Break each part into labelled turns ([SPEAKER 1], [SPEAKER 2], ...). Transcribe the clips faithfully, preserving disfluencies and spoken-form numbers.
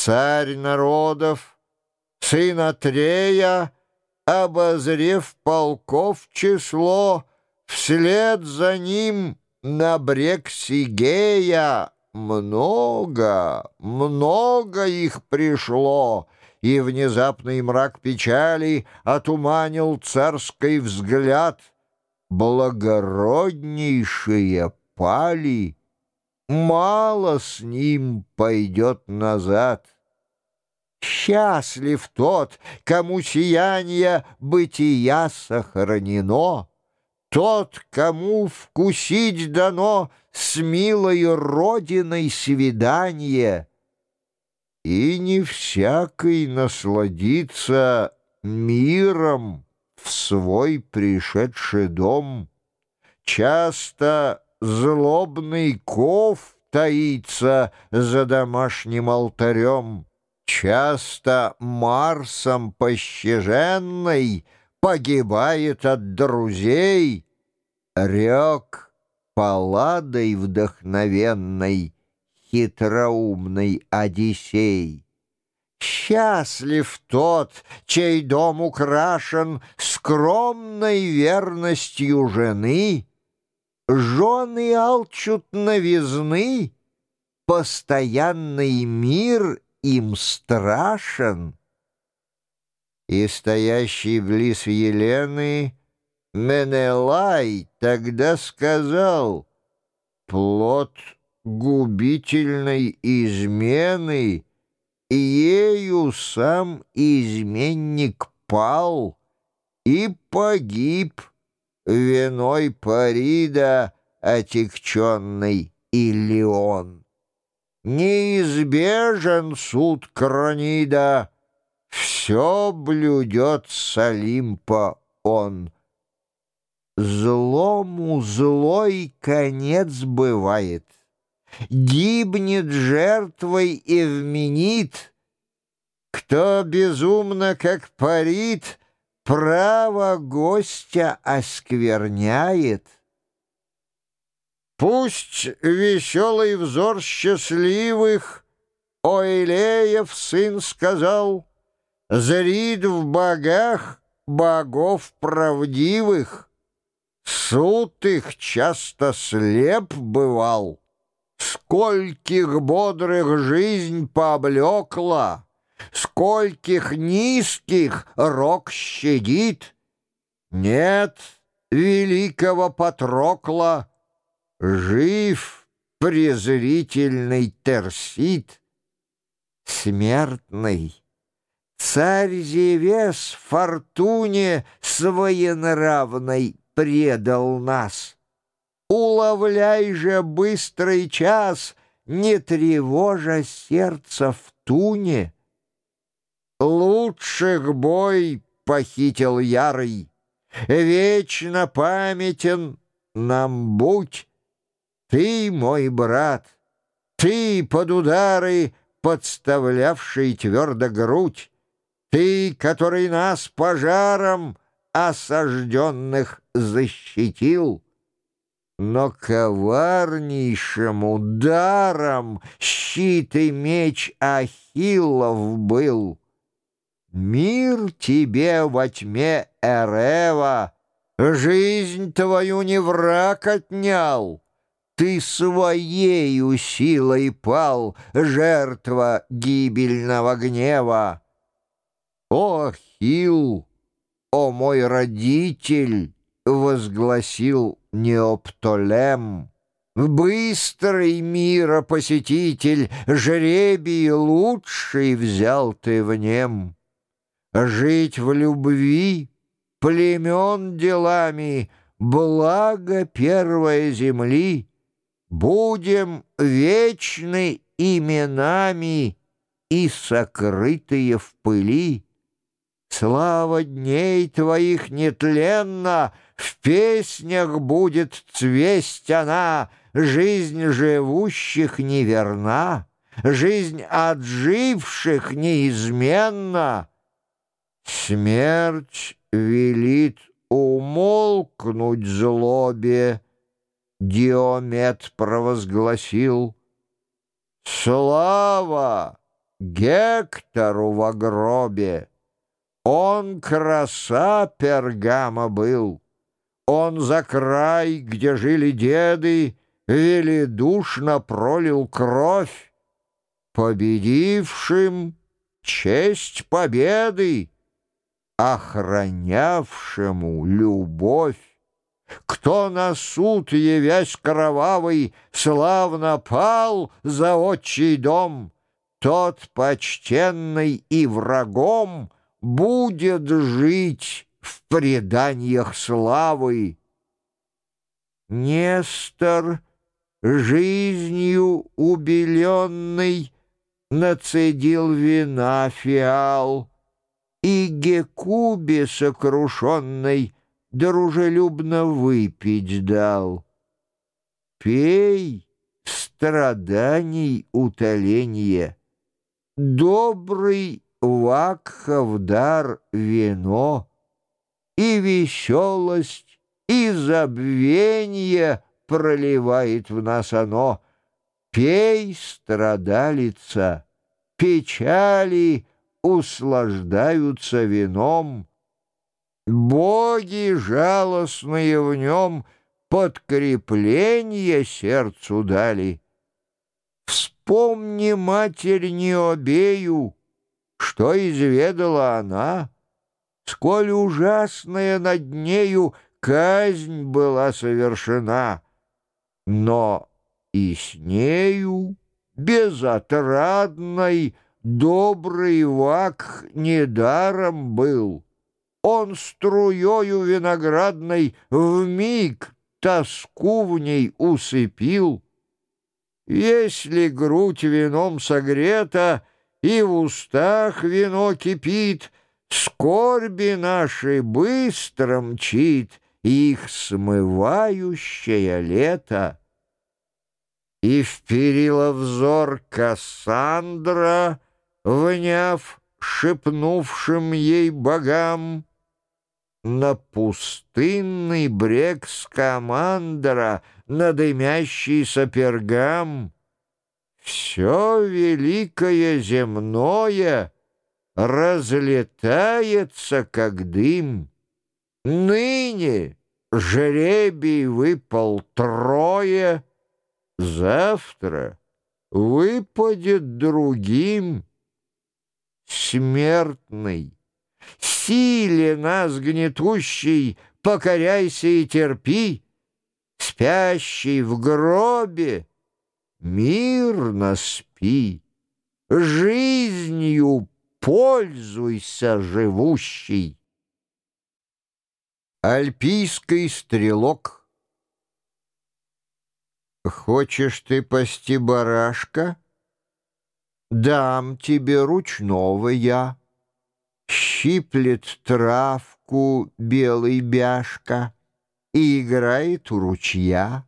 [SPEAKER 1] Царь народов, сын Атрея, обозрев полков число, вслед за ним на брег Сигея много, много их пришло, и внезапный мрак печали отуманил царский взгляд. Благороднейшие пали, мало с ним пойдет назад. Счастлив тот, кому сияние бытия сохранено, тот, кому вкусить дано с милой родиной свидание. И не всякий насладится миром в свой пришедший дом. Часто злобный ков таится за домашним алтарем. Часто Марсом пощаженный погибает от друзей. Рек Палладой вдохновенной хитроумный Одиссей. Счастлив тот, чей дом украшен скромной верностью жены. Жены алчут новизны, постоянный мир им страшен. И стоящий близ Елены Менелай тогда сказал: плод губительной измены, ею сам изменник пал и погиб виной Парида отягченный Илион. Неизбежен суд Кронида, все блюдет с Олимпа он. Злому злой конец бывает, гибнет жертвой Эвменит. Кто безумно, как Парид, право гостя оскверняет. Пусть веселый взор счастливых Оилеев сын сказал: зрит в богах богов правдивых. Суд их часто слеп бывал, скольких бодрых жизнь поблекла, скольких низких рок щадит. Нет великого Патрокла, жив презрительный Терсит. Смертный царь Зевес фортуне своенравной предал нас. Уловляй же быстрый час, не тревожа сердца в туне. Лучших бой похитил ярый, вечно памятен нам будь. Ты, мой брат, ты, под удары подставлявший твердо грудь, ты, который нас пожаром осажденных защитил. Но коварнейшим ударом щит и меч Ахиллов был. Мир тебе во тьме Эрева, жизнь твою не враг отнял. Ты своею силой пал, жертва гибельного гнева. О, Ахилл, о мой родитель, возгласил Неоптолем, быстрый миропосетитель, жребий лучший взял ты в нем. Жить в любви, племен делами, благо первой земли, будем вечны именами и сокрытые в пыли. Слава дней твоих нетленна, в песнях будет цвесть она. Жизнь живущих неверна, жизнь отживших неизменна. Смерть велит умолкнуть злобе, Диомед провозгласил. Слава, Гектору во гробе. Он краса Пергама был. Он за край, где жили деды, велидушно пролил кровь. Победившим честь победы, охранявшему любовь. Кто на суд, явясь кровавый, славно пал за отчий дом, тот почтенный и врагом будет жить в преданиях славы. Нестор, жизнью убеленный, нацедил вина фиал, и Гекубе сокрушенной дружелюбно выпить дал. Пей страданий утоление, добрый Вакхов дар вино, и веселость, и забвенье проливает в нас оно. Пей, страдалица, печали услаждаются вином. Боги жалостные в нем подкрепление сердцу дали. Вспомни матерь Необею, что изведала она, сколь ужасная над нею казнь была совершена, но и с нею безотрадной добрый Вакх недаром был. Он струёю виноградной вмиг тоску в ней усыпил. Если грудь вином согрета и в устах вино кипит, скорби наши быстро мчит их смывающее лето. И вперила взор Кассандра, вняв шепнувшим ей богам, на пустынный брег Скамандра, на дымящийся Пергам. Все великое земное разлетается, как дым. Ныне жребий выпал трое, завтра выпадет другим. Смертный, силе нас гнетущей покоряйся и терпи. Спящий в гробе мирно спи. Жизнью пользуйся, живущий. Альпийский стрелок. Хочешь ты пасти барашка? Дам тебе ручного я. Щиплет травку белый бяшка и играет у ручья.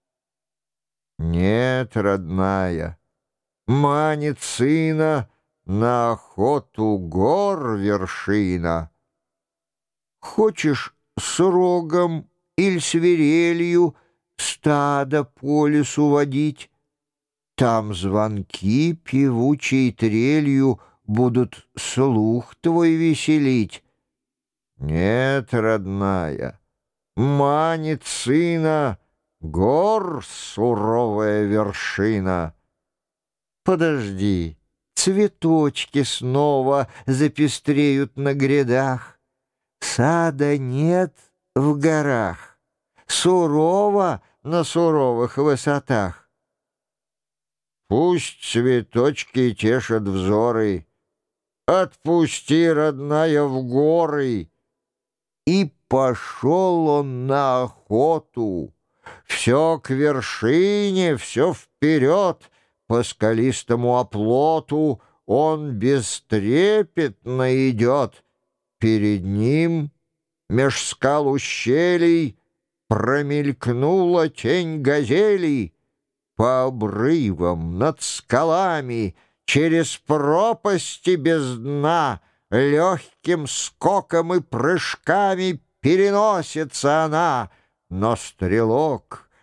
[SPEAKER 1] Нет, родная, манит сына на охоту гор вершина. Хочешь с рогом или свирелью стадо по лесу водить? Там звонки певучей трелью будут слух твой веселить. Нет, родная, манит сына гор суровая вершина. Подожди, цветочки снова запестреют на грядах. Сада нет в горах, сурово на суровых высотах. Пусть цветочки тешат взоры, отпусти, родная, в горы. И пошел он на охоту, все к вершине, все вперед, по скалистому оплоту он бестрепетно идет. Перед ним меж скал ущелий промелькнула тень газели. По обрывам, над скалами, через пропасти без дна, легким скоком и прыжками переносится она. Но стрелок,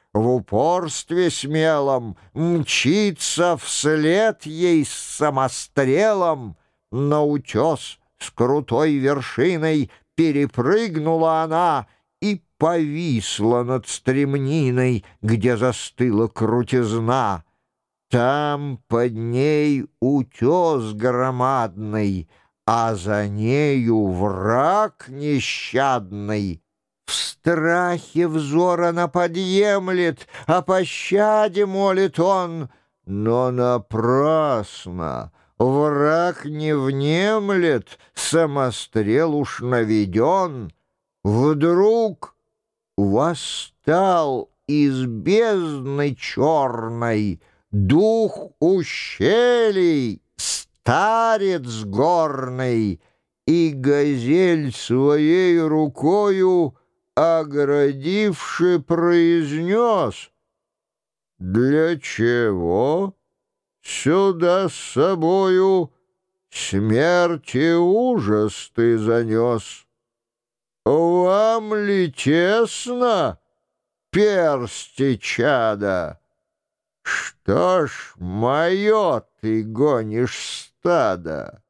[SPEAKER 1] в упорстве смелом мчится вслед ей с самострелом. На утес с крутой вершиной перепрыгнула она и повисла над стремниной, где застыла крутизна. Там под ней утес громадный, а за нею враг нещадный. В страхе взор она подъемлет, о пощаде молит он, но напрасно. Враг не внемлет, самострел уж наведен. Вдруг восстал из бездны черной дух ущелий, старец горный, и газель своей рукою оградивши произнес: «Для чего сюда с собою смерти ужас ты занес? Вам ли тесно, персти чада? Что ж, мое ты гонишь стадо?